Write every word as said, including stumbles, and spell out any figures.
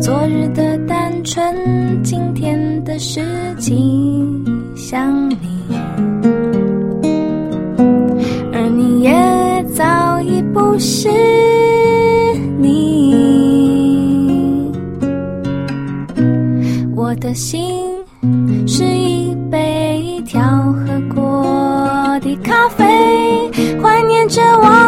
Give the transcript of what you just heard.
昨日的单纯，今天的事情想你，而你也早已不是你。我的心是一杯调和过的咖啡，怀念着往